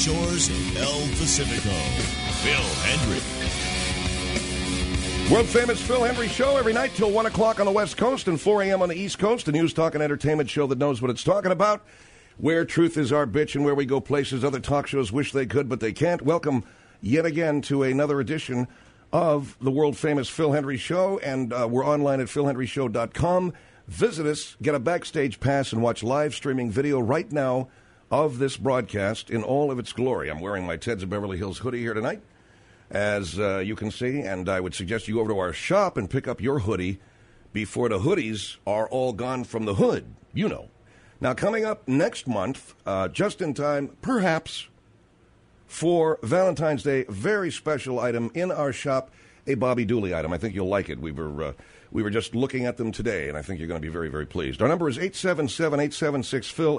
shores of El Pacifico. Phil Hendrie. World-famous Phil Hendrie Show every night till 1 o'clock on the West Coast and 4 a.m. on the East Coast. A news, talk, and entertainment show that knows what it's talking about. Where truth is our bitch and where we go places other talk shows wish they could, but they can't. Welcome yet again to another edition of the world-famous Phil Hendrie Show, and we're online at philhendrieshow.com. Visit us, get a backstage pass, and watch live streaming video right now of this broadcast in all of its glory. I'm wearing my Teds of Beverly Hills hoodie here tonight, as you can see, and I would suggest you go over to our shop and pick up your hoodie before the hoodies are all gone from the hood, you know. Now, coming up next month, just in time, perhaps, for Valentine's Day, very special item in our shop, a Bobby Dooley item. I think you'll like it. We were just looking at them today, and I think you're going to be very, very pleased. Our number is 877-876-PHIL,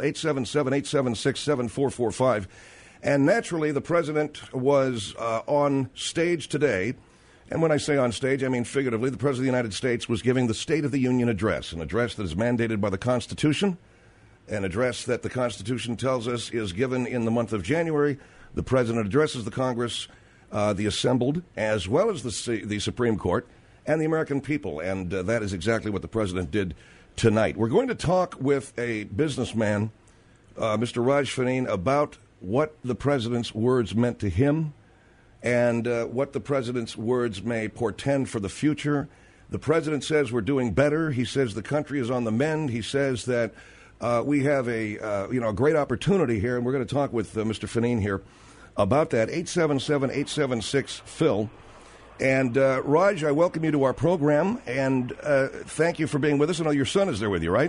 877-876-7445. And naturally, the president was on stage today. And when I say on stage, I mean figuratively. The president of the United States was giving the State of the Union address, an address that is mandated by the Constitution, an address that the Constitution tells us is given in the month of January. The president addresses the Congress, the assembled, as well as the Supreme Court and the American people. And that is exactly what the president did tonight. We're going to talk with a businessman, Mr. Raj Faneen, about what the president's words meant to him and what the president's words may portend for the future. The president says we're doing better. He says the country is on the mend. He says that we have a great opportunity here, and we're going to talk with Mr. Faneen here about that. 877-876-PHIL. And Raj, I welcome you to our program, and thank you for being with us. I know your son is there with you, right?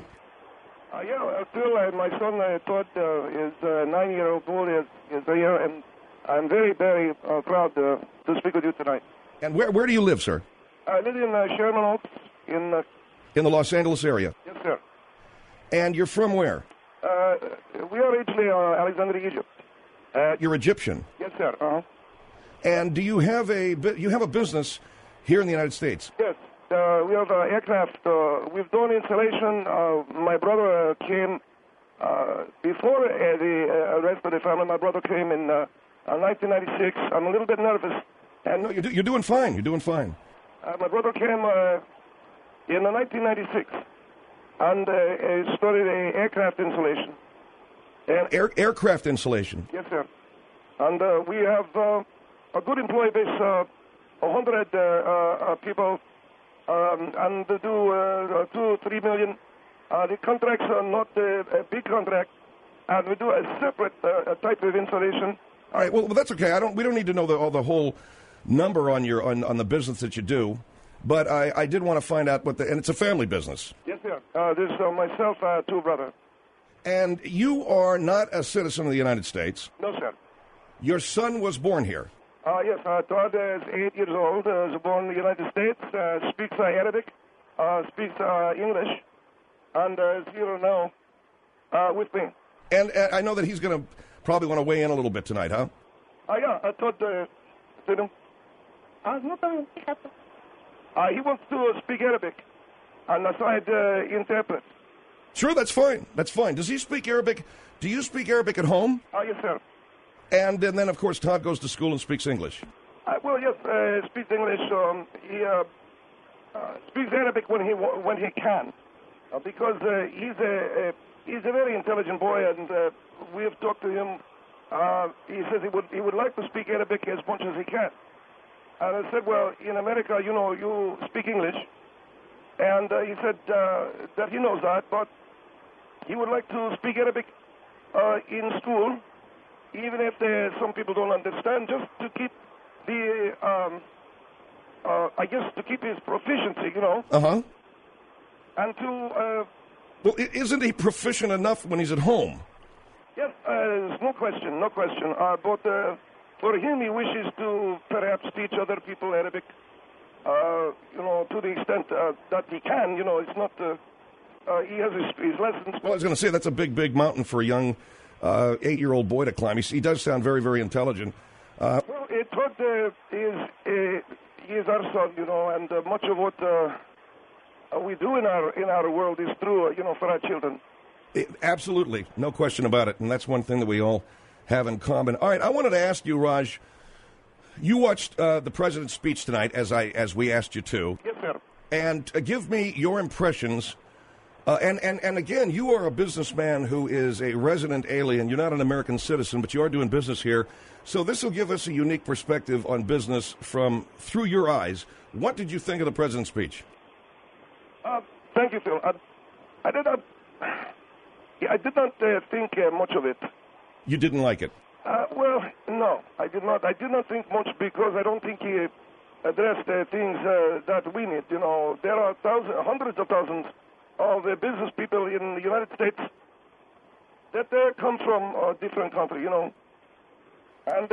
Phil, my son, I thought, is 9-year-old old, is here, and I'm very, very proud to speak with you tonight. And where do you live, sir? I live in Sherman Oaks. In the Los Angeles area? Yes, sir. And you're from where? We are originally Alexandria, Egypt. You're Egyptian? Yes, sir. Uh-huh. And do you have a business here in the United States? Yes. We have aircraft. We've done installation. My brother came before the rest of the family. My brother came in 1996. I'm a little bit nervous. And no, you're doing fine. You're doing fine. My brother came in 1996 and started an aircraft installation. And aircraft installation? Yes, sir. And we have a good employee base, 100 people, and they do 2-3 million. The contracts are not a big contract, and we do a separate type of installation. All right. Well, that's okay. We don't need to know the whole number on the business that you do, but I did want to find out and it's a family business. Yes, sir. There's myself, two brothers. And you are not a citizen of the United States. No, sir. Your son was born here. Yes, Todd is 8 years old, was born in the United States, speaks Arabic, speaks English, and is here now with me. And I know that he's going to probably want to weigh in a little bit tonight, huh? Yeah, I thought, he wants to speak Arabic, and so I'd interpret. Sure, that's fine. That's fine. Does he speak Arabic? Do you speak Arabic at home? Yes, sir. And then, of course, Todd goes to school and speaks English. Well, yes, speaks English. He speaks Arabic when he can, because he's a very intelligent boy, and we have talked to him. He says he would like to speak Arabic as much as he can. And I said, well, in America, you speak English, and he said that he knows that, but he would like to speak Arabic in school. Even if some people don't understand, just to keep the, to keep his proficiency, Uh-huh. And to... well, isn't he proficient enough when he's at home? Yes, there's no question. But for him, he wishes to perhaps teach other people Arabic, to the extent that he can. It's not... he has his lessons. Well, I was going to say, that's a big, big mountain for a young... 8-year-old boy to climb. He does sound very, very intelligent. Well, it he is our son, and much of what we do in our world is through, for our children. Absolutely, no question about it. And that's one thing that we all have in common. All right, I wanted to ask you, Raj, you watched the president's speech tonight, as we asked you to. Yes, sir. And give me your impressions. And again, you are a businessman who is a resident alien. You're not an American citizen, but you are doing business here. So this will give us a unique perspective on business through your eyes. What did you think of the president's speech? Thank you, Phil. I did not think much of it. You didn't like it? Well, no, I did not. I did not think much because I don't think he addressed things that we need. You know, there are hundreds of thousands of business people in the United States that come from a different country, you know. And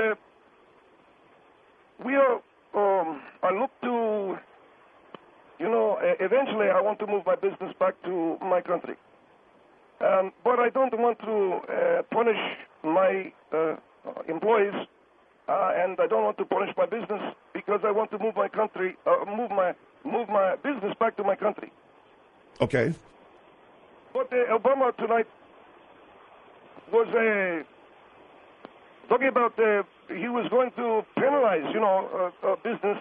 we are, I look to, you know, eventually I want to move my business back to my country. But I don't want to punish my employees, and I don't want to punish my business because I want to move my country, move my business back to my country. Okay. But Obama tonight was talking about he was going to penalize, you know, business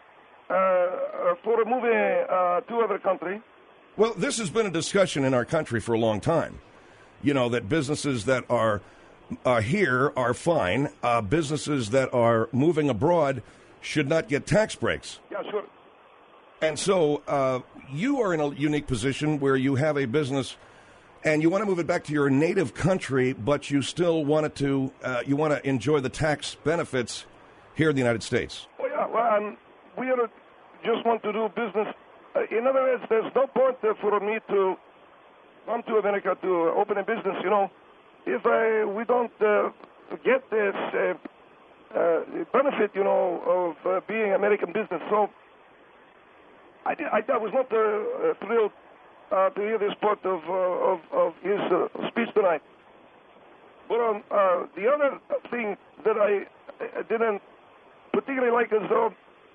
for moving to other country. Well, this has been a discussion in our country for a long time. You know, that businesses that are here are fine. Businesses that are moving abroad should not get tax breaks. Yeah, sure. And so you are in a unique position where you have a business and you want to move it back to your native country, but you still want it to you want to enjoy the tax benefits here in the United States. Oh, yeah. Well, we just want to do business. In other words, there's no point for me to come to America to open a business, you know, if we don't get this benefit, you know, of being American business. So I was not thrilled to hear this part of his speech tonight. But the other thing that I didn't particularly like is though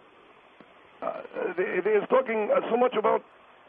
they're talking so much about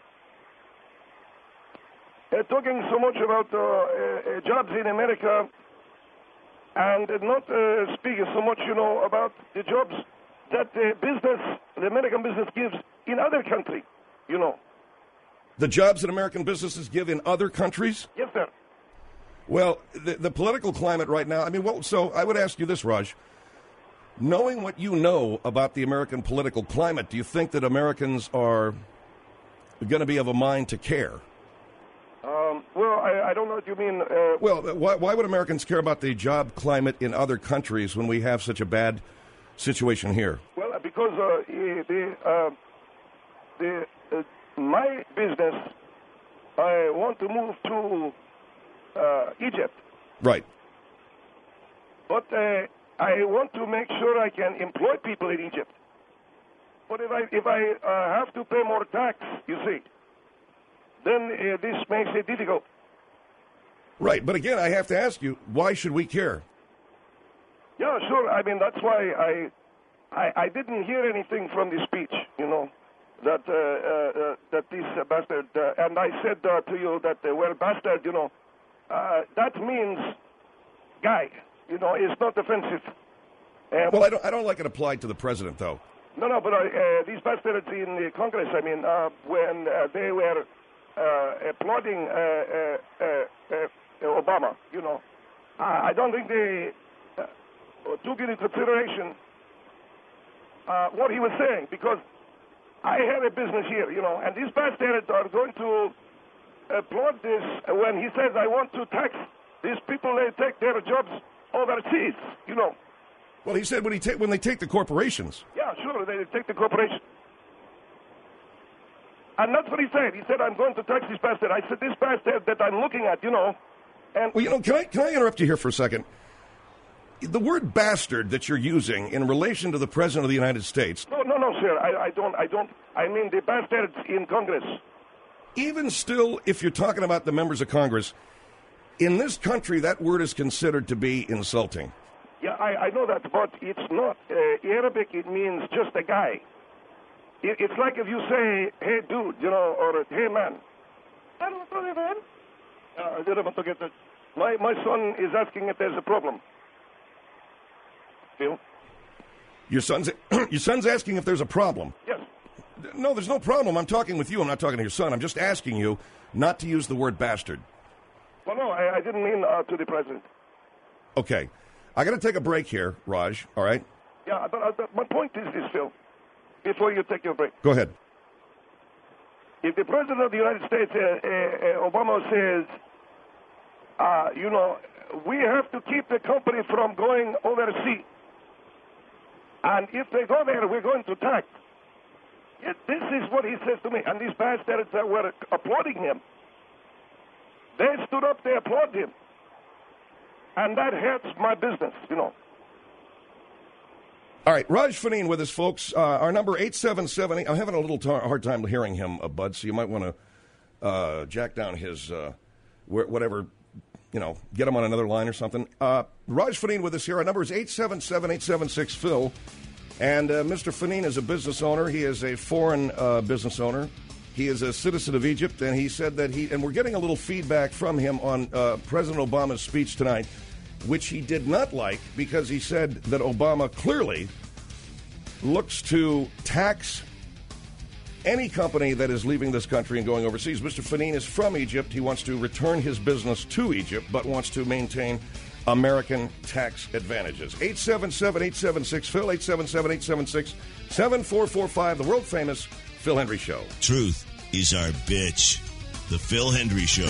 jobs in America and not speaking so much, you know, about the jobs that the American business gives in other countries, you know. The jobs that American businesses give in other countries? Yes, sir. Well, the political climate right now, I mean, so I would ask you this, Raj. Knowing what you know about the American political climate, do you think that Americans are going to be of a mind to care? Well, I don't know what you mean. Well, why would Americans care about the job climate in other countries when we have such a bad situation here? Well, because my business, I want to move to Egypt. Right. But I want to make sure I can employ people in Egypt. But if I have to pay more tax, you see, then this makes it difficult. Right, but again, I have to ask you, why should we care? Yeah, sure. I mean, that's why I didn't hear anything from the speech, you know, that this bastard, and I said to you that, well, bastard, you know, that means guy, you know, it's not offensive. Well, I don't like it applied to the president, though. No, but these bastards in the Congress, I mean, when they were applauding Obama, you know, I don't think they took into consideration what he was saying, because I have a business here, you know, and these bastards are going to applaud this when he says, I want to tax these people, they take their jobs overseas, you know. Well, he said when they take the corporations. Yeah, sure, they take the corporation. And that's what he said. He said, I'm going to tax this bastard. I said, this bastard that I'm looking at, you know. And well, you know, can I interrupt you here for a second? The word bastard that you're using in relation to the President of the United States. No, sir. I don't. I mean the bastards in Congress. Even still, if you're talking about the members of Congress, in this country, that word is considered to be insulting. Yeah, I know that, but it's not. Arabic, it means just a guy. It's like if you say, hey, dude, you know, or hey, man. I don't want to get that. My son is asking if there's a problem. Phil. Your son's asking if there's a problem. Yes. No, there's no problem. I'm talking with you. I'm not talking to your son. I'm just asking you not to use the word bastard. Well, no, I didn't mean to the president. Okay. I got to take a break here, Raj, all right? Yeah, but my point is this, Phil, before you take your break. Go ahead. If the President of the United States, Obama, says, we have to keep the company from going overseas, and if they go there, we're going to tax. This is what he says to me, and these bastards that were applauding him, they stood up, they applauded him, and that hurts my business, All right, Raj Faneen with us, folks. Our number 877. I'm having a little hard time hearing him, Bud. So you might want to jack down his whatever, get him on another line or something. Raj Faneen with us here. Our number is 877-876-Phil. And Mr. Faneen is a business owner. He is a foreign business owner. He is a citizen of Egypt, and he said that and we're getting a little feedback from him on President Obama's speech tonight, which he did not like because he said that Obama clearly looks to tax any company that is leaving this country and going overseas. Mr. Faneen is from Egypt. He wants to return his business to Egypt, but wants to maintain American tax advantages. 877-876-Phil, 877-876-7445, the world-famous Phil Hendrie Show. Truth is our bitch. The Phil Hendrie Show.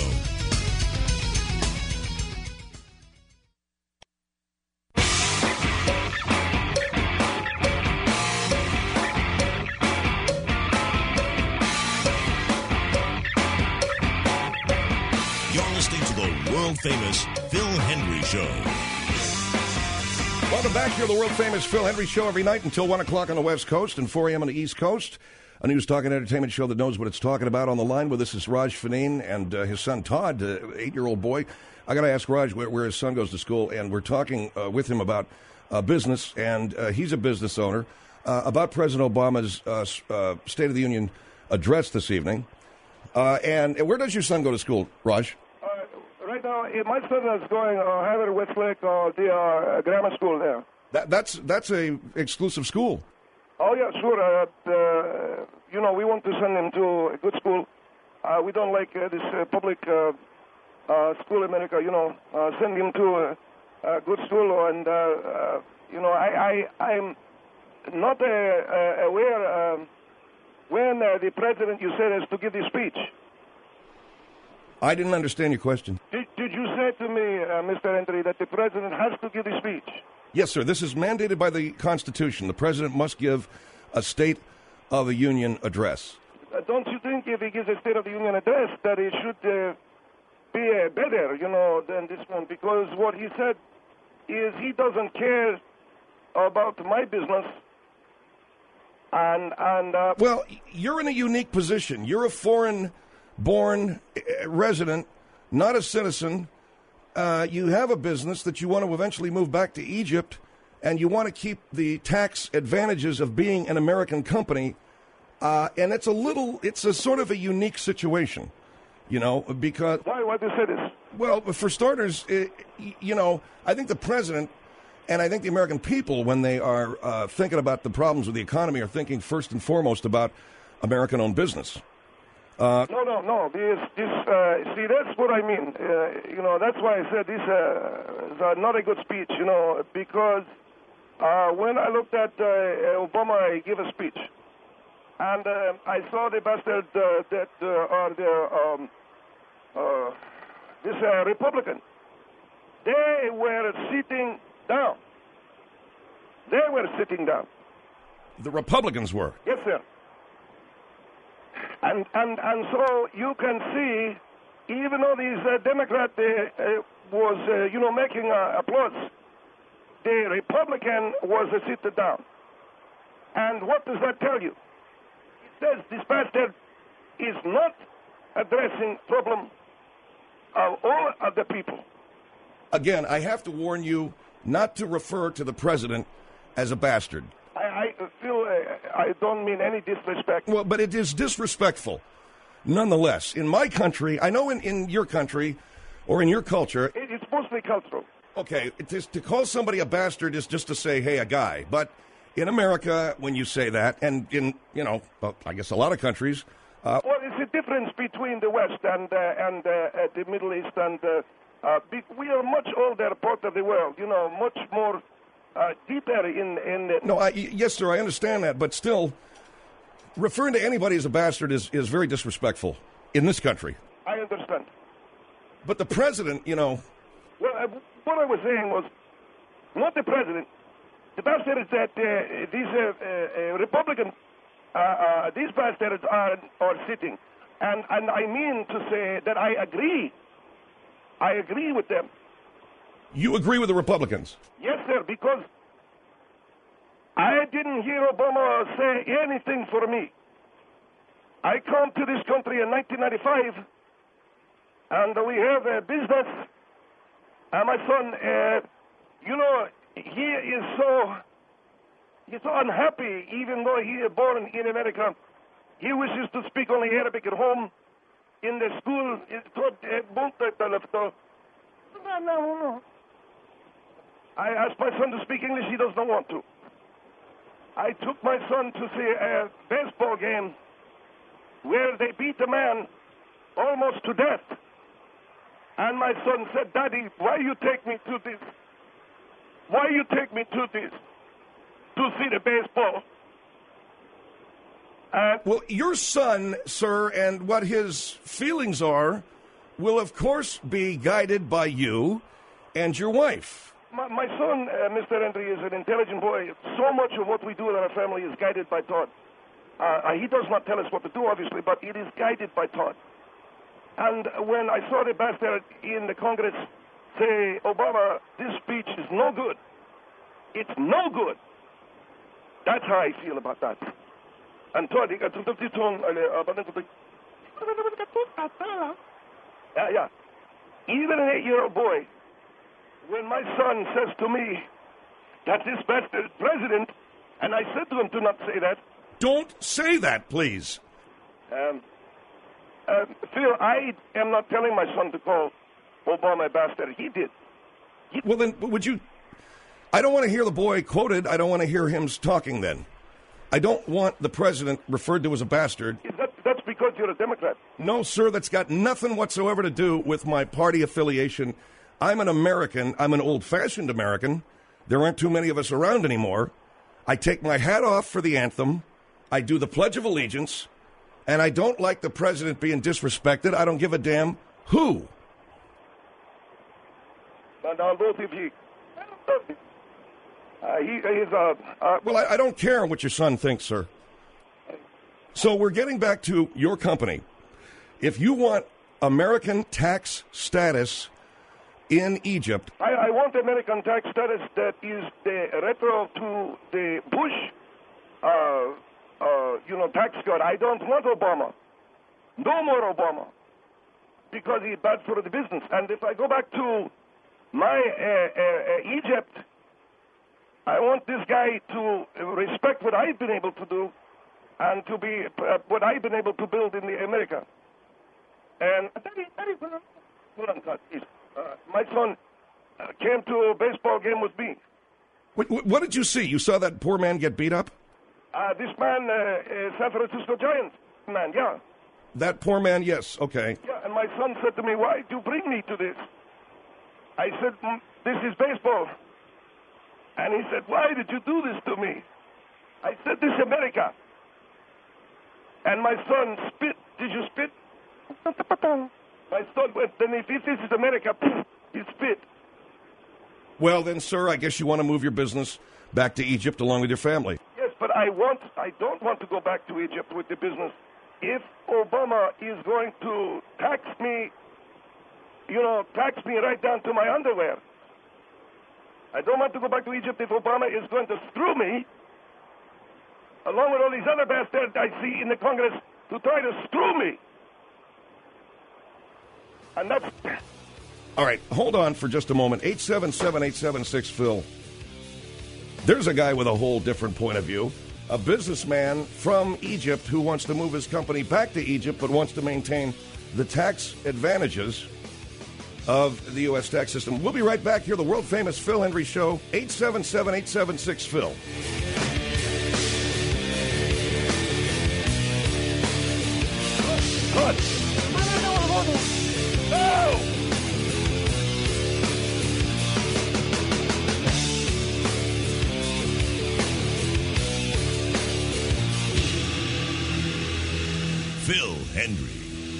World-famous Phil Hendrie Show. Welcome back here to the world-famous Phil Hendrie Show every night until 1 o'clock on the West Coast and 4 a.m. on the East Coast. A news, talk, and entertainment show that knows what it's talking about. On the line with us is Raj Faneen and his son Todd, 8-year-old boy. I got to ask Raj where his son goes to school, and we're talking with him about business, and he's a business owner, about President Obama's State of the Union address this evening. And where does your son go to school, Raj? Right now, my son is going Harvard, Westlake, the grammar school there. That's a exclusive school. Oh, yeah, sure. We want to send him to a good school. We don't like this public school in America, send him to a good school. And, I'm not aware when the president, you said, is to give this speech. I didn't understand your question. Did you say to me, Mr. Hendrie, that the president has to give the speech? Yes, sir. This is mandated by the Constitution. The president must give a State of the Union address. Don't you think if he gives a State of the Union address that it should be better, than this one? Because what he said is he doesn't care about my business. Well, you're in a unique position. You're a foreign-born resident, not a citizen. You have a business that you want to eventually move back to Egypt, and you want to keep the tax advantages of being an American company. And it's a sort of a unique situation, because... Why do you say this? Well, for starters, I think the president and I think the American people, when they are thinking about the problems with the economy, are thinking first and foremost about American-owned business. No. See, that's what I mean. That's why I said this is not a good speech, because when I looked at Obama give a speech, and I saw the bastard that are this Republican, they were sitting down. They were sitting down. The Republicans were? Yes, sir. And so you can see, even though these Democrat was, making applause, the Republican was sit down. And what does that tell you? It says this bastard is not addressing problem of all of the people. Again, I have to warn you not to refer to the president as a bastard. I feel I don't mean any disrespect. Well, but it is disrespectful. Nonetheless, in my country, I know in your country or in your culture... It's mostly cultural. Okay, to call somebody a bastard is just to say, hey, a guy. But in America, when you say that, and in, I guess a lot of countries... well, it's a difference between the West and the Middle East, and we are much older part of the world, much more deeper in No, yes, sir, I understand that, but still, referring to anybody as a bastard is very disrespectful in this country. I understand. But the president, Well, what I was saying was, not the president. The bastard is that these Republican, these bastards are sitting. And I mean to say that I agree. I agree with them. You agree with the Republicans? Yes, sir, because I didn't hear Obama say anything for me. I come to this country in 1995, and we have a business. And my son, he's so unhappy, even though he is born in America. He wishes to speak only Arabic at home. In the school, I asked my son to speak English. He does not want to. I took my son to see a baseball game where they beat a man almost to death. And my son said, Daddy, why you take me to this? Why you take me to this? To see the baseball? Well, your son, sir, and what his feelings are will, of course, be guided by you and your wife. My son, Mr. Henry, is an intelligent boy. So much of what we do in our family is guided by Todd. He does not tell us what to do, obviously, but it is guided by Todd. And when I saw the bastard in the Congress say, Obama, this speech is no good. It's no good. That's how I feel about that. And Todd, he got to the tone. Yeah. Even an 8-year-old boy, when my son says to me that this bastard is president, and I said to him, do not say that. Don't say that, please. Phil, I am not telling my son to call Obama a bastard. He did. Well, then, would you... I don't want to hear the boy quoted. I don't want to hear him talking then. I don't want the president referred to as a bastard. That's because you're a Democrat. No, sir, that's got nothing whatsoever to do with my party affiliation. I'm an American. I'm an old-fashioned American. There aren't too many of us around anymore. I take my hat off for the anthem. I do the Pledge of Allegiance. And I don't like the president being disrespected. I don't give a damn who. Well, I don't care what your son thinks, sir. So we're getting back to your company. If you want American tax status in Egypt... I want American tax status that is the retro to the Bush, tax cut. I don't want Obama. No more Obama. Because he's bad for the business. And if I go back to my Egypt, I want this guy to respect what I've been able to do and to be what I've been able to build in America. And my son came to a baseball game with me. What did you see? You saw that poor man get beat up? This man, San Francisco Giants man, yeah. That poor man, yes, okay. Yeah, and my son said to me, why did you bring me to this? I said, this is baseball. And he said, why did you do this to me? I said, this is America. And my son spit. Did you spit? My son went, then if this is America, he spit. Well, then, sir, I guess you want to move your business back to Egypt along with your family. Yes, but I don't want to go back to Egypt with the business. If Obama is going to tax me right down to my underwear, I don't want to go back to Egypt if Obama is going to screw me, along with all these other bastards I see in the Congress to try to screw me. And that's... All right, hold on for just a moment. 877-876-PHIL. There's a guy with a whole different point of view. A businessman from Egypt who wants to move his company back to Egypt but wants to maintain the tax advantages. of the U.S. tax system. We'll be right back here, the world-famous Phil Hendrie Show, 877-876-PHIL. No! Phil Hendrie.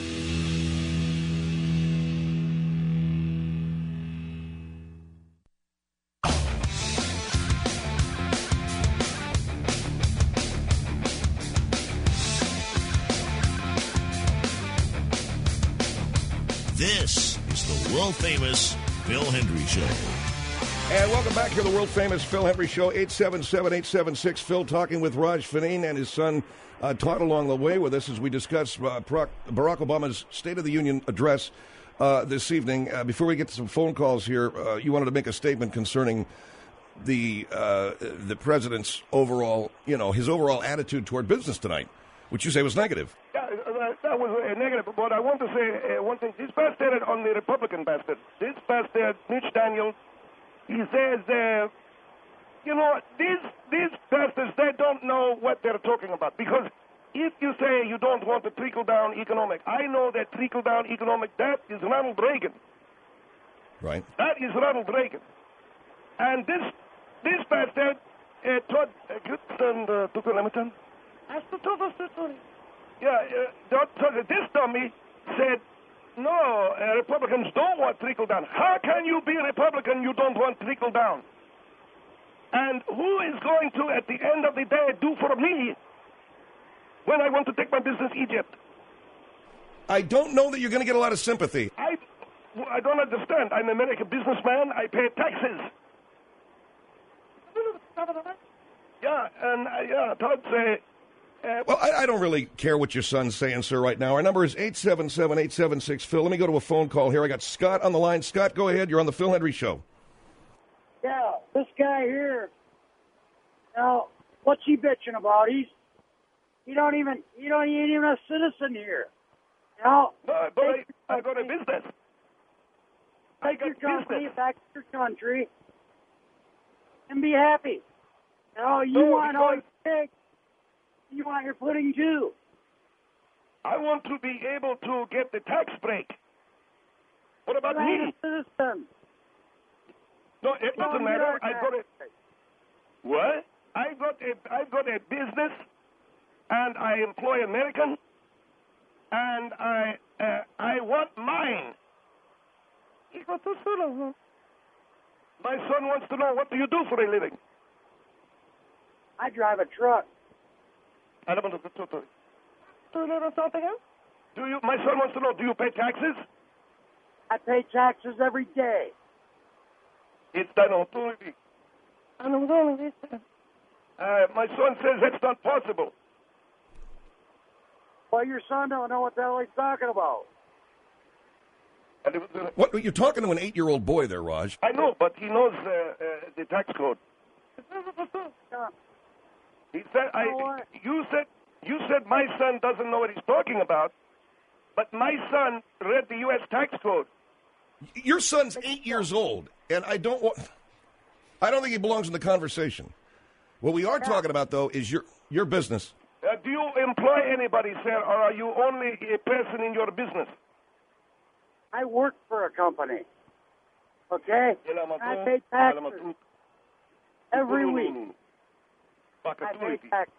This is the world-famous Phil Hendrie Show. And welcome back here to the world-famous Phil Hendrie Show, 877-876-PHIL, talking with Raj Faneen and his son Todd along the way with us as we discuss Barack Obama's State of the Union address this evening. Before we get to some phone calls here, you wanted to make a statement concerning the president's overall, his overall attitude toward business tonight, which you say was negative. Yeah, that was a negative. But I want to say one thing. This bastard on the Republican bastard, this bastard, Mitch Daniels, he says, these bastards, they don't know what they're talking about. Because if you say you don't want a trickle-down economic, I know that trickle-down economic, that is Ronald Reagan. Right. That is Ronald Reagan. And this bastard, Todd Tucker-Lemington, this dummy said, no, Republicans don't want trickle-down. How can you be a Republican, you don't want trickle-down? And who is going to, at the end of the day, do for me when I want to take my business Egypt? I don't know that you're going to get a lot of sympathy. I don't understand. I'm an American businessman. I pay taxes. Yeah, and Todd say... well, I don't really care what your son's saying, sir, right now. Our number is 877-876-PHIL. Let me go to a phone call here. I got Scott on the line. Scott, go ahead. You're on the Phil Hendrie Show. Yeah, this guy here. Now, what's he bitching about? He ain't even a citizen here. No, but I got a business. Take your company back to your country and be happy. You want all your cake. You want your pudding too. I want to be able to get the tax break. What about me? me? Citizen. No, it doesn't matter. I got it. What? I got a business, and I employ American, and I want mine. My son wants to know, what do you do for a living? I drive a truck. My son wants to know, do you pay taxes? I pay taxes every day. It's done authority. My son says that's not possible. Well, your son don't know what the hell he's talking about. What, you're talking to an 8-year-old boy there, Raj. I know, but he knows the tax code. He said, you said my son doesn't know what he's talking about, but my son read the U.S. tax code. Your son's 8 years old, and I don't think he belongs in the conversation. What we are talking about, though, is your business. Do you employ anybody, sir, or are you only a person in your business? I work for a company. Okay? I pay taxes every week. I pay taxes.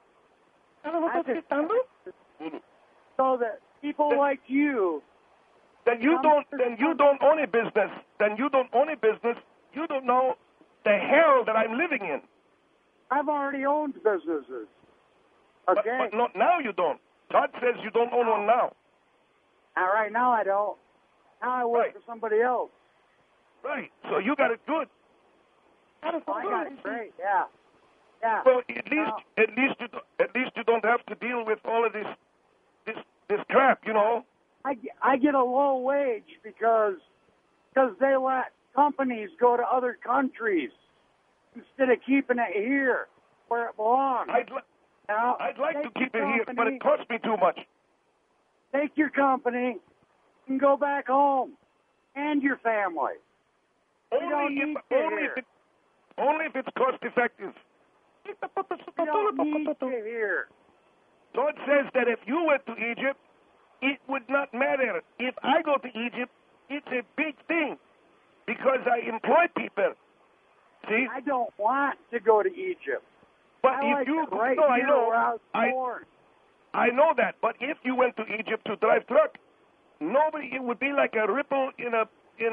So that people like you... Then you don't own a business. You don't know the hell that I'm living in. I've already owned businesses. Okay? But not now you don't. Todd says you don't own one now. All right, now I don't. Now I work for somebody else. Right. So you got it good. I got it great. Yeah. Yeah. Well, at least you don't have to deal with all of this crap, you know. I get a low wage because they let companies go to other countries instead of keeping it here where it belongs. I'd like to keep it here, but it costs me too much. Take your company and go back home and your family. Only if it's cost effective. You don't need to hear. God says that if you went to Egypt, it would not matter. If I go to Egypt, it's a big thing because I employ people. See? I don't want to go to Egypt. But I if you right no, I know, where I was born. I know that. But if you went to Egypt to drive truck, nobody. It would be like a ripple in a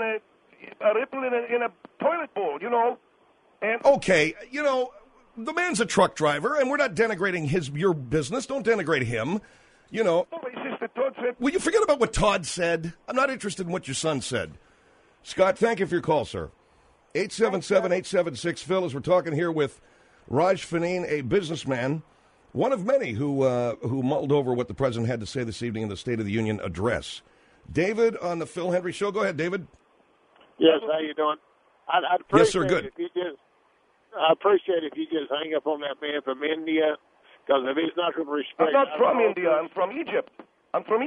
toilet bowl, you know. And okay, you know, the man's a truck driver, and we're not denigrating your business. Don't denigrate him. You know. No, it's just that Todd said. Will you forget about what Todd said? I'm not interested in what your son said. Scott, thank you for your call, sir. 877-876-PHIL, as we're talking here with Raj Faneen, a businessman, one of many who mulled over what the president had to say this evening in the State of the Union address. David on the Phil Hendry Show. Go ahead, David. Yes, how you doing? I'd appreciate yes, sir, good. I appreciate if you just hang up on that man from India, because if he's not going to respect... I'm not from India. I'm from Egypt. I'm sorry,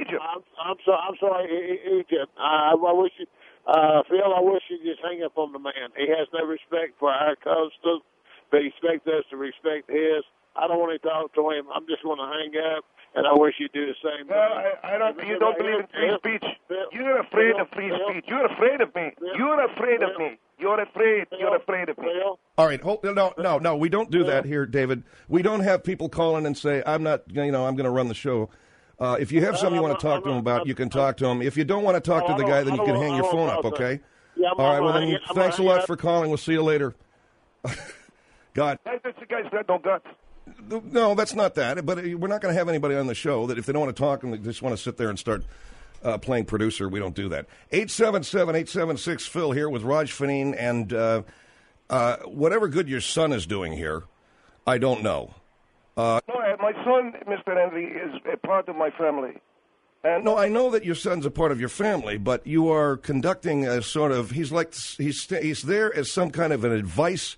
Egypt. I wish you... Phil, I wish you'd just hang up on the man. He has no respect for our customs, but he expects us to respect his. I don't want to talk to him. I'm just going to hang up, and I wish you'd do the same thing. Well, you don't believe in free speech. You're afraid of free speech. You're afraid of me. You're afraid of me. You're afraid. You're afraid of me. All right, no, we don't do that here, David. We don't have people calling and say, I'm going to run the show. If you have something you want to talk to him about, you can talk to him. If you don't want to talk to the guy, then you can hang your phone up, okay? Yeah, all right, well, then thanks a lot for calling. We'll see you later. God. That's the guy's got no guts. No, that's not that. But we're not going to have anybody on the show that if they don't want to talk and they just want to sit there and start playing producer, we don't do that. 877-876-PHIL here with Raj Faneen. And whatever good your son is doing here, I don't know. No, my son, Mr. Henry, is a part of my family. And no, I know that your son's a part of your family, but you are conducting a sort of he's there as some kind of an advice,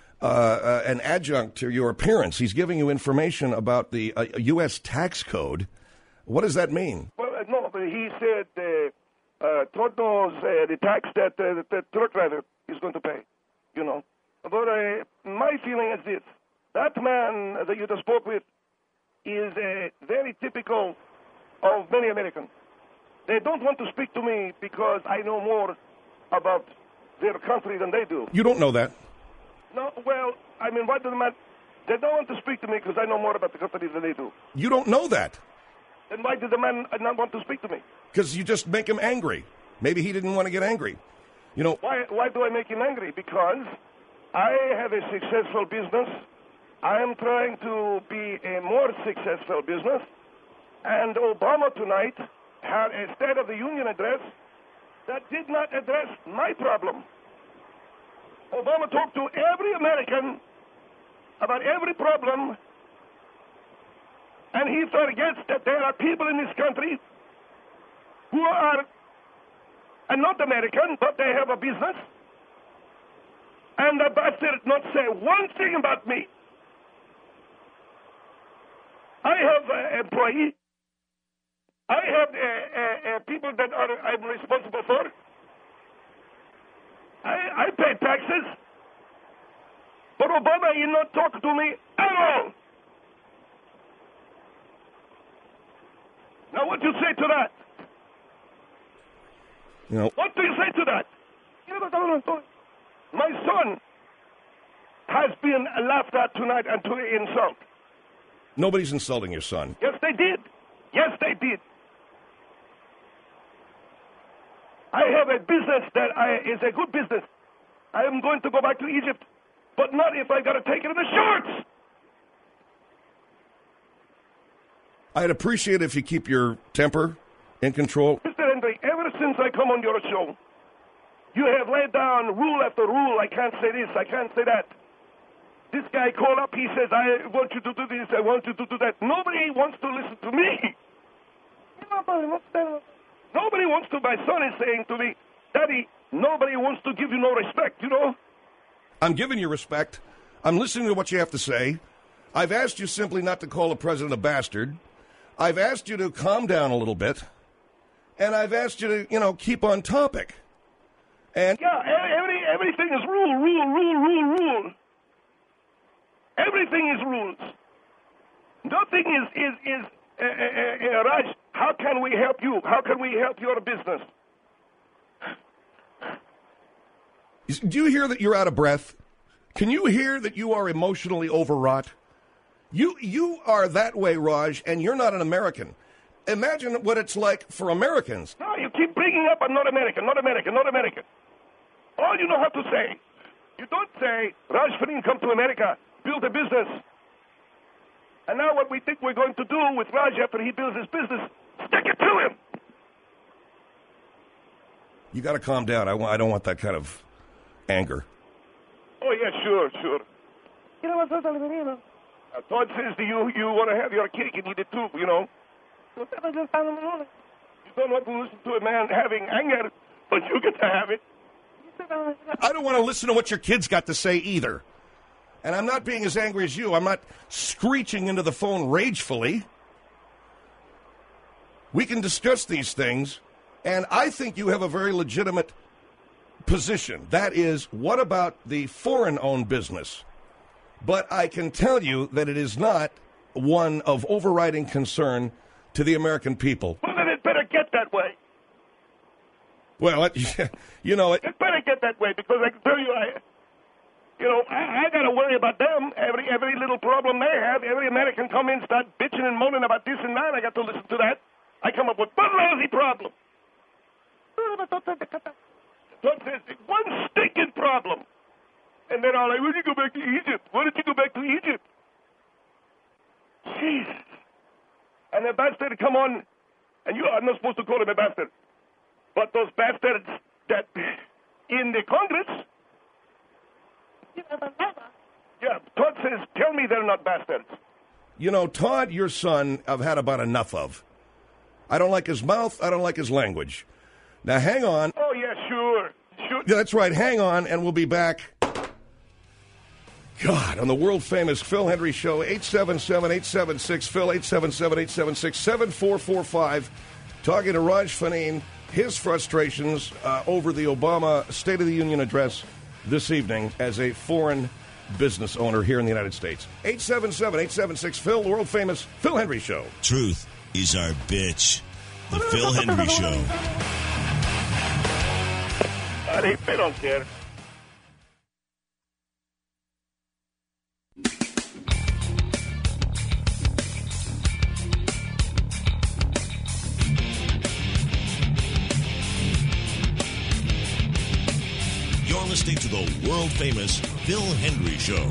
an adjunct to your appearance. He's giving you information about the U.S. tax code. What does that mean? Well, no, but he said Todd knows the tax that the truck driver is going to pay. You know, but my feeling is this. That man that you just spoke with is very typical of many Americans. They don't want to speak to me because I know more about their country than they do. You don't know that. No, well, I mean, what does the man... They don't want to speak to me because I know more about the country than they do. You don't know that. Then why did the man not want to speak to me? Because you just make him angry. Maybe he didn't want to get angry. You know... Why do I make him angry? Because I have a successful business. I am trying to be a more successful business, and Obama tonight had a State of the Union address that did not address my problem. Obama talked to every American about every problem, and he forgets that there are people in this country who are not American, but they have a business, and the bastard not say one thing about me. I have employees. I have people that I'm responsible for. I pay taxes. But Obama, he not talk to me at all. Now, what do you say to that? You know, what do you say to that? My son has been laughed at tonight and to insult. Nobody's insulting your son. Yes, they did. Yes, they did. I have a business that is a good business. I am going to go back to Egypt, but not if I got to take it in the shorts. I'd appreciate if you keep your temper in control. Mr. Henry, ever since I come on your show, you have laid down rule after rule. I can't say this, I can't say that. This guy called up, he says, I want you to do this, I want you to do that. Nobody wants to listen to me. Nobody wants to, my son is saying to me, Daddy, nobody wants to give you no respect, you know? I'm giving you respect. I'm listening to what you have to say. I've asked you simply not to call the president a bastard. I've asked you to calm down a little bit. And I've asked you to, keep on topic. And yeah, everything is rule. Everything is rules. Nothing is Raj, how can we help you? How can we help your business? do you hear that you're out of breath? Can you hear that you are emotionally overwrought? You are that way, Raj, and you're not an American. Imagine what it's like for Americans. No, you keep bringing up, I'm not American. All you know how to say. You don't say, Raj Farin, come to America, build a business. And now what we think we're going to do with Raj after he builds his business, stick it to him. You got to calm down. I don't want that kind of anger. Oh, yeah, sure. Todd says to you, you want to have your cake and eat it too, you know. You don't want to listen to a man having anger, but you get to have it. I don't want to listen to what your kids got to say either. And I'm not being as angry as you. I'm not screeching into the phone ragefully. We can discuss these things, and I think you have a very legitimate position. That is, what about the foreign-owned business? But I can tell you that it is not one of overriding concern to the American people. Well, then it better get that way. Well, you know... It better get that way, because I can tell you, I got to worry about them. Every little problem they have, every American come in, start bitching and moaning about this and that. I got to listen to that. I come up with one lousy problem. One stinking problem. And then all like, why did you go back to Egypt? Why did you go back to Egypt? Jesus. And the bastard come on, and I'm not supposed to call him a bastard, but those bastards that in the Congress, yeah, Todd says, tell me they're not bastards. You know, Todd, your son, I've had about enough of. I don't like his mouth. I don't like his language. Now, hang on. Oh, yeah, sure. Yeah, that's right. Hang on, and we'll be back. God, on the world-famous Phil Hendry Show, 877-876-PHIL, 877-876-7445, talking to Raj Farin, his frustrations over the Obama State of the Union address this evening as a foreign business owner here in the United States. 877-876-PHIL, the world-famous Phil Hendry Show. Truth is our bitch. The Phil Hendry Show. They don't care. You're listening to the world-famous Phil Hendry Show.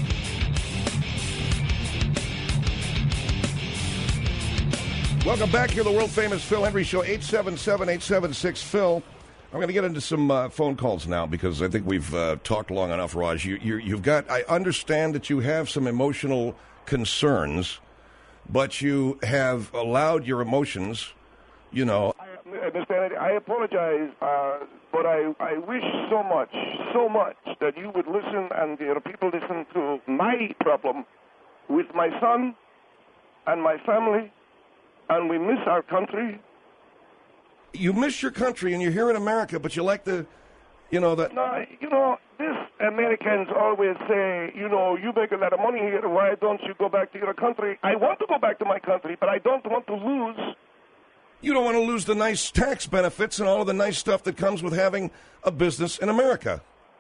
Welcome back here to the world-famous Phil Hendry Show, 877-876-PHIL. I'm going to get into some phone calls now because I think we've talked long enough, Raj. You've got, I understand that you have some emotional concerns, but you have allowed your emotions, you know. I apologize, but I wish so much that you would listen and your people listen to my problem with my son and my family, and we miss our country. You miss your country, and you're here in America, but you like the, No, this Americans always say, you make a lot of money here, why don't you go back to your country? I want to go back to my country, but I don't want to lose. You don't want to lose the nice tax benefits and all of the nice stuff that comes with having a business in America.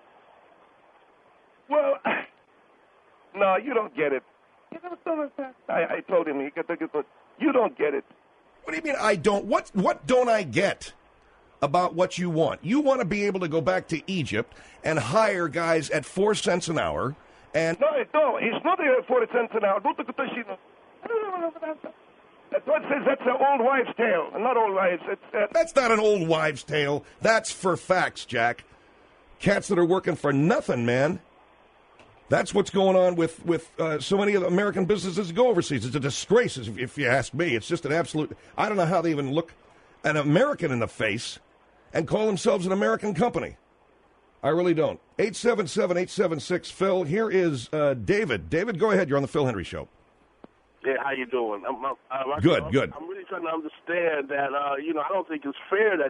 Well, no, you don't get it. I told him, you don't get it. What do you mean I don't? What don't I get about what you want? You want to be able to go back to Egypt and hire guys at 4 cents an hour and... No, it's not 4 cents an hour. What says that's an old wives' tale. Not old wives. That's not an old wives' tale. That's for facts, Jack. Cats that are working for nothing, man. That's what's going on with so many of the American businesses that go overseas. It's a disgrace, if you ask me. It's just an absolute... I don't know how they even look an American in the face and call themselves an American company. I really don't. 877-876-PHIL. Here is David. David, go ahead. You're on the Phil Hendry Show. Yeah, how you doing? Good. I'm really trying to understand that, I don't think it's fair that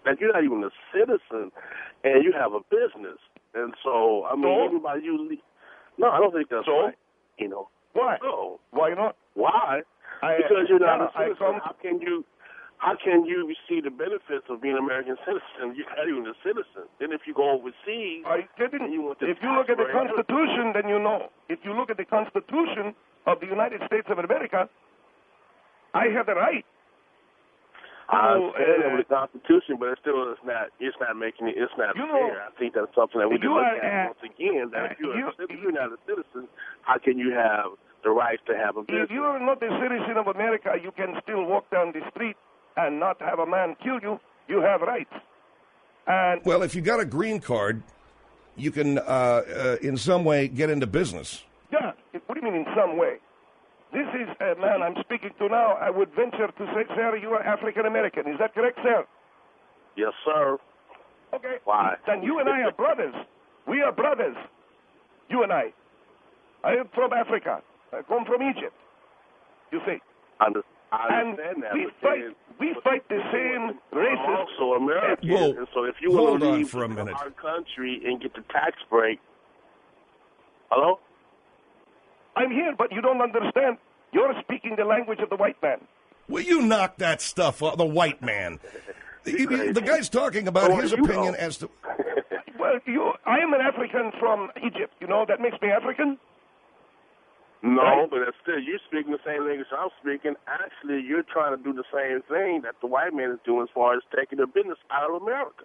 that you're not even a citizen, and you have a business. And so, I mean, everybody usually. No, I don't think that's right. You know. Why? No. Why not? Why? Because you're not a citizen. How can you receive the benefits of being an American citizen? You're not even a citizen. Then if you go overseas, if you look at the Constitution, then you know. If you look at the Constitution of the United States of America, I have the right. I understand with the Constitution, but it's not making it. It's not fair. I think that's something that we can look at once again. That if you're not a citizen, how can you have the right to have a business? If you're not a citizen of America, you can still walk down the street and not have a man kill you. You have rights. And well, if you got a green card, you can in some way get into business. Yeah. What do you mean in some way? This is a man I'm speaking to now. I would venture to say, sir, you are African American. Is that correct, sir? Yes, sir. Okay. Why? Then you and I are brothers. We are brothers. You and I. I am from Africa. I come from Egypt. You see. I understand that. We fight the same races. I'm also American. Whoa. And so if you want to leave for a minute. our country and get the tax break. Hello? I'm here, but you don't understand. You're speaking the language of the white man. Will you knock that stuff off, the white man? The guy's talking about his opinion as to... Well, I am an African from Egypt. You know, that makes me African. No, right? But still, you're speaking the same language I'm speaking. Actually, you're trying to do the same thing that the white man is doing as far as taking the business out of America.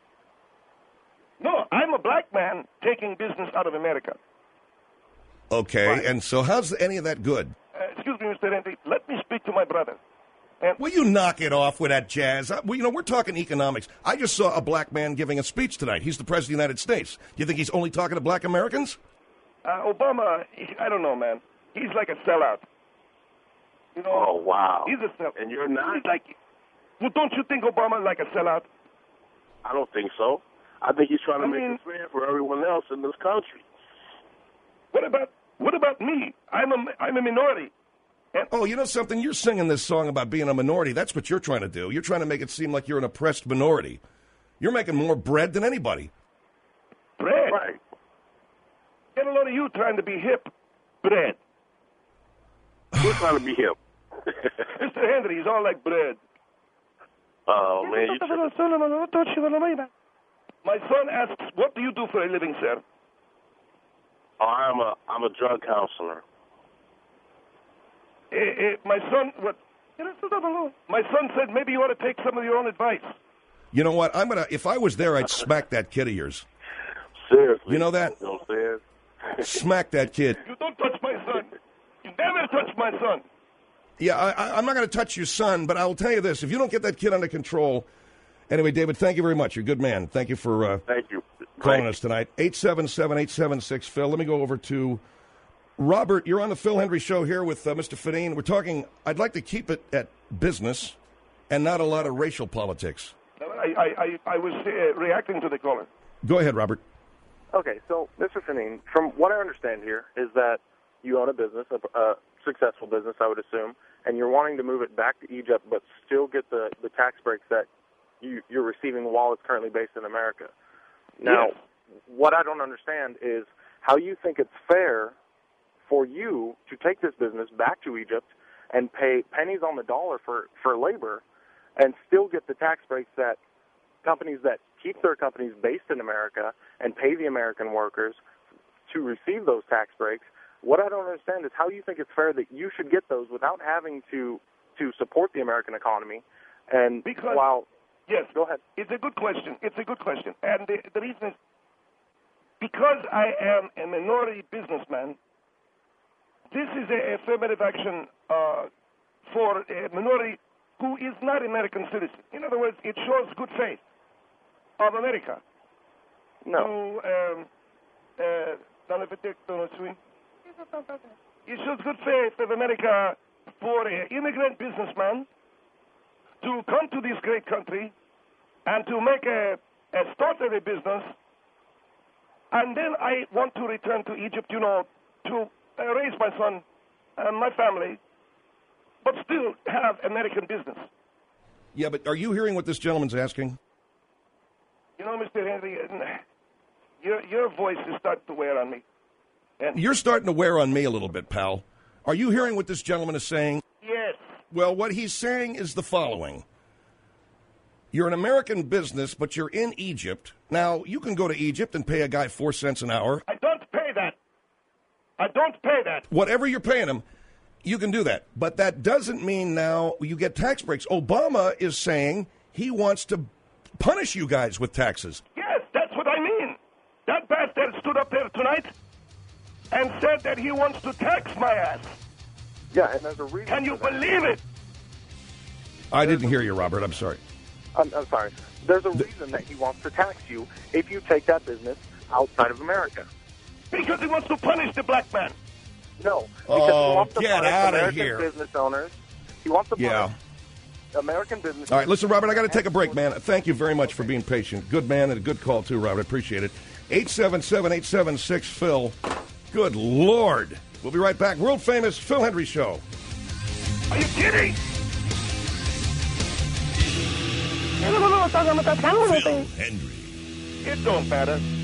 No, I'm a black man taking business out of America. Okay, right. And so how's any of that good? Excuse me, Mr. Henry. Let me speak to my brother. Will you knock it off with that jazz? We're talking economics. I just saw a black man giving a speech tonight. He's the President of the United States. Do you think he's only talking to black Americans? Obama, I don't know, man. He's like a sellout. You know? Oh, wow. He's a sellout. And you're not? Well, don't you think Obama is like a sellout? I don't think so. I think he's trying to make it fair for everyone else in this country. What about me? I'm a minority. Oh, you know something? You're singing this song about being a minority. That's what you're trying to do. You're trying to make it seem like you're an oppressed minority. You're making more bread than anybody. Bread? Right. Get a load of you trying to be hip. Bread. Who's trying to be hip? Mr. Henry, he's all like bread. Oh, man. My son asks, what do you do for a living, sir? Oh, I'm a drug counselor. My son, what? My son said maybe you ought to take some of your own advice. You know what? If I was there, I'd smack that kid of yours. Seriously. You know that? You know what I'm saying? Smack that kid. You don't touch my son. You never touch my son. Yeah, I'm not going to touch your son, but I will tell you this. If you don't get that kid under control... Anyway, David, thank you very much. You're a good man. Thank you for thank you. calling us tonight. 877-876-PHIL. Let me go over to Robert. You're on the Phil Hendry Show here with Mr. Fadine. We're talking, I'd like to keep it at business and not a lot of racial politics. I was reacting to the caller. Go ahead, Robert. Okay, so, Mr. Fadine, from what I understand here is that you own a business, a successful business, I would assume, and you're wanting to move it back to Egypt but still get the tax breaks that you're receiving while it's currently based in America. Now, yes. What I don't understand is how you think it's fair for you to take this business back to Egypt and pay pennies on the dollar for labor and still get the tax breaks that companies that keep their companies based in America and pay the American workers to receive those tax breaks. What I don't understand is how you think it's fair that you should get those without having to support the American economy. And Yes, go ahead. It's a good question. And the reason is because I am a minority businessman, this is an affirmative action for a minority who is not American citizen. In other words, it shows good faith of America. No. It shows good faith of America for an immigrant businessman to come to this great country and to make a start of a business, and then I want to return to Egypt, to raise my son and my family, but still have American business. Yeah, but are you hearing what this gentleman's asking? You know, Mr. Henry, your voice is starting to wear on me. And you're starting to wear on me a little bit, pal. Are you hearing what this gentleman is saying? Yes. Well, what he's saying is the following. You're an American business, but you're in Egypt. Now, you can go to Egypt and pay a guy 4 cents an hour. I don't pay that. I don't pay that. Whatever you're paying him, you can do that. But that doesn't mean now you get tax breaks. Obama is saying he wants to punish you guys with taxes. Yes, that's what I mean. That bastard stood up there tonight and said that he wants to tax my ass. Yeah, and there's a reason. Can you believe it? I didn't hear you, Robert. I'm sorry. I'm sorry. There's a reason that he wants to tax you if you take that business outside of America. Because he wants to punish the black man. No. Because he wants to get punish out of American here. business owners. He wants to punish American business. All right, listen, Robert, I got to take a break, man. Thank you very much for being patient. Good man and a good call, too, Robert. I appreciate it. 877-876-PHIL. Good Lord. We'll be right back. World-famous Phil Hendrie Show. Are you kidding? Phil Hendrie. It don't matter.